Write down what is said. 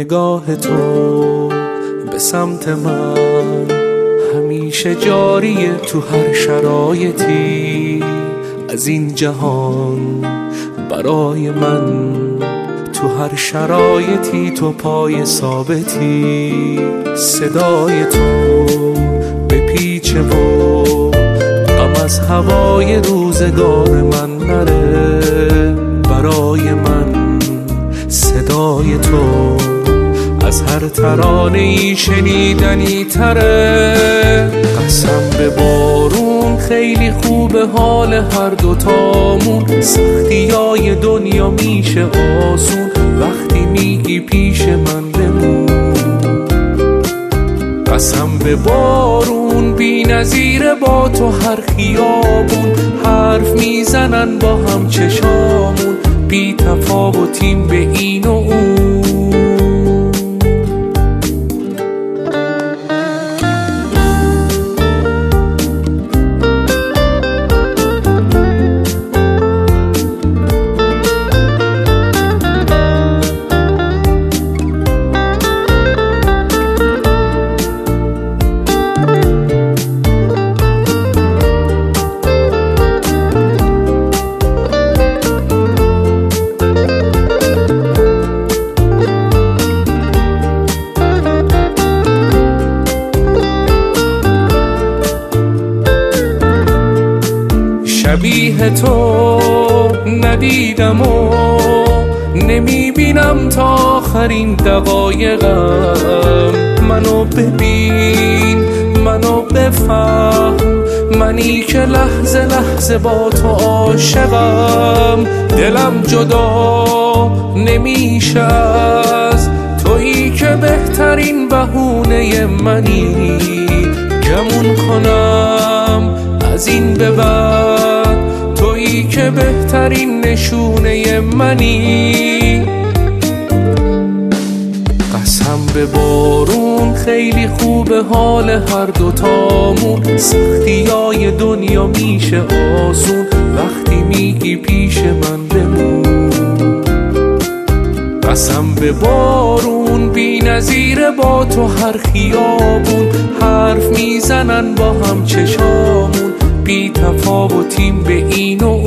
نگاه تو به سمت من همیشه جاریه تو هر شرایطی از این جهان برای من. تو هر شرایطی تو پای ثابتی، صدای تو به پیچه و غم از هوای روزگار من نره. برای من صدای تو از هر ترانه‌ای شنیدنی تره. قسم به بارون خیلی خوبه حال هر دوتامون، سختیای دنیا میشه آسون وقتی میگی پیش من بمون. قسم به بارون بی نظیره با تو هر خیابون، حرف میزنن با هم چشامون، بی تفاوتیم به این و اون. شبیه تو ندیدم و نمیبینم تا آخرین دقایقم. منو ببین، منو بفهم، منی که لحظه لحظه با تو عاشقم. دلم جدا نمیشه از تویی که بهترین بهونه منی. گمون کنم از این به بعد تویی که بهترین نشونه منی. قسم به بارون خیلی خوبه حال هر دوتامون، سختیای دنیا میشه آسون وقتی میگی پیش من بمون. قسم به بارون بی نظیره با تو هر خیابون، حرف میزنن با هم چشامون، بی تفاوتیم به این و